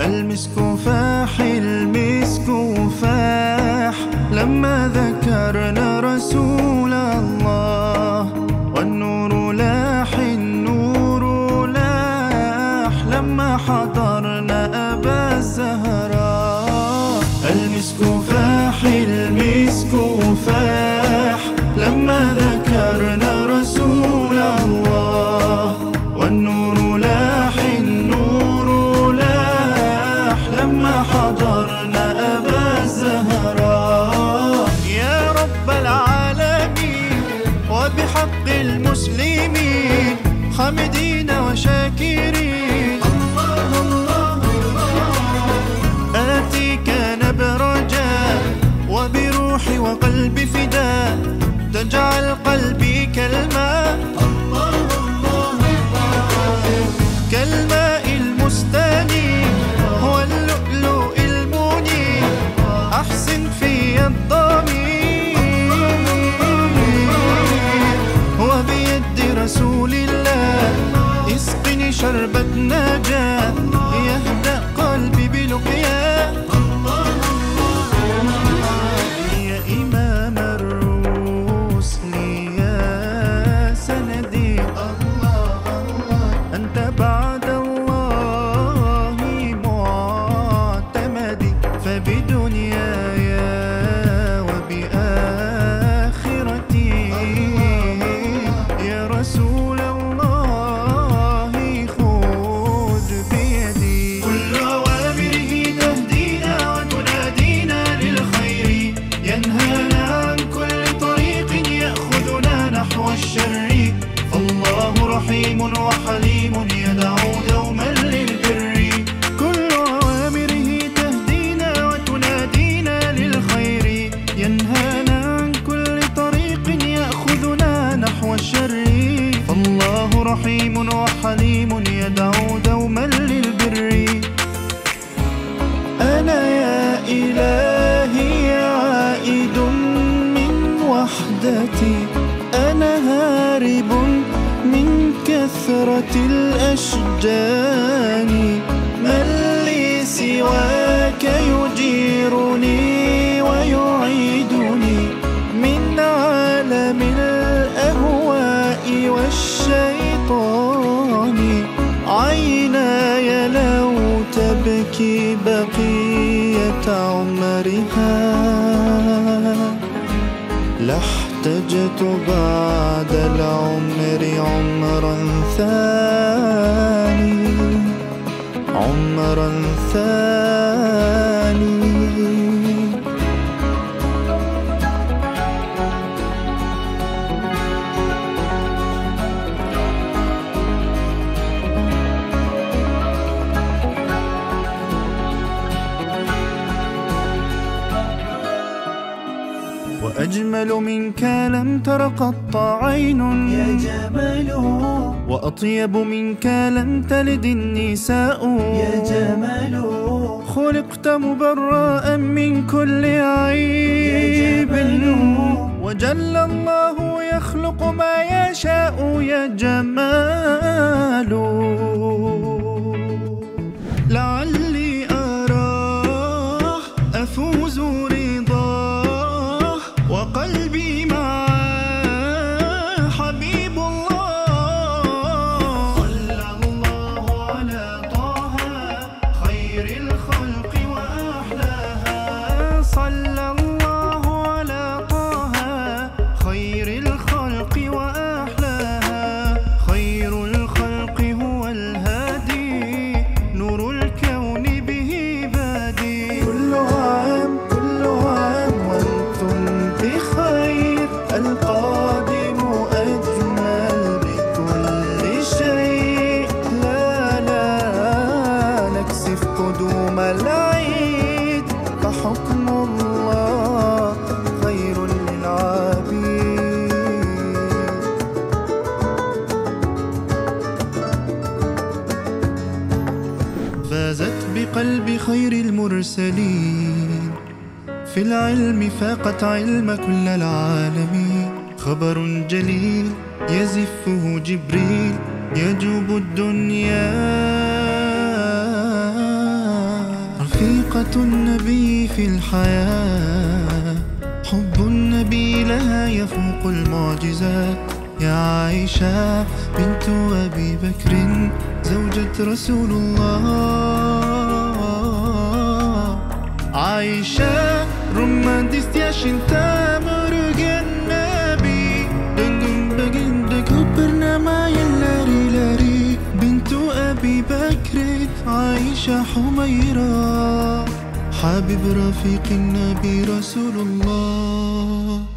المسك فاح المسك فاح لما ذكرنا رسول الله، والنور لاح النور لاح لما حضرنا أبا الزهراء. المسك فاح المسك فاح لما ذكرنا رسول الله، والنور لاح النور لاح لما حضرنا أبا الزهراء. يا رب العالمين وبحق المسلمين حامدين وشاكرين، آتيك نبرجا وبروحي وقلبي فداء، تجعل قلبي كالماء كالماء المستنير واللؤلؤ المنير، أحسن في الضمير وبيد رسول الله اسقني شربة نجاة، يهدأ قلبي بلقياه. يا إمام الرسل يا سندي، أنت بعد الله معتمدي، فبدنياي وبآخرتي يا رسول الله خذ بيدي. كل أوامره تهدينا وتنادينا للخير، ينهانا عن كل طريق يأخذنا نحو الشر، فالله رحيم وحليم يدعو دوما للبر. كل أوامره تهدينا وتنادينا للخير، ينهانا عن كل طريق يأخذنا نحو الشر، فالله رحيم وحليم يدعو دوما للبر. أنا يا إلهي عائد من وحدتي، أنا هارب من كثرة الأشجان، من لي سواك يجيرني ويعيدني من عالم الأهواء والشيطان. عيناي لو تبكي بقية عمرها، لاحتجت بعد العمر عمرا ثاني، عمرا ثاني. وأجمل منك لم تر قط عين يا جمال، وأطيب منك لم تلد النساء يا جمال، خلقت مبرأ من كل عيب وجل الله يخلق ما يشاء يا جمال. لعلي أراه أفوز رضاه وقلبي معاه حبيب الله. صلى الله على طه خير الخلق وأحلاها، صلى الله على طه خير الخلق وأحلاها. خير الخلق هو الهادي، نور الكون به بادي. كل عام وانتم بخير، القادم أجمل بكل شيء. لا نكسف قدوم العيد، فحكم الله خير للعبيد. فازت بقلب خير المرسلين، في العلم فاقت علم كل العالمين. خبر جليل يزفه جبريل، يجوب الدنيا رفيقة النبي في الحياة، حب النبي لها يفوق المعجزات. يا عائشة بنت أبي بكر زوجة رسول الله. عائشة rumah cinta merugikan Nabi dengan baginda ku bernama yang lari-lari. Bintu Abi Bakr Aisyah Humairah, Habib Rafiq Nabi Rasulullah.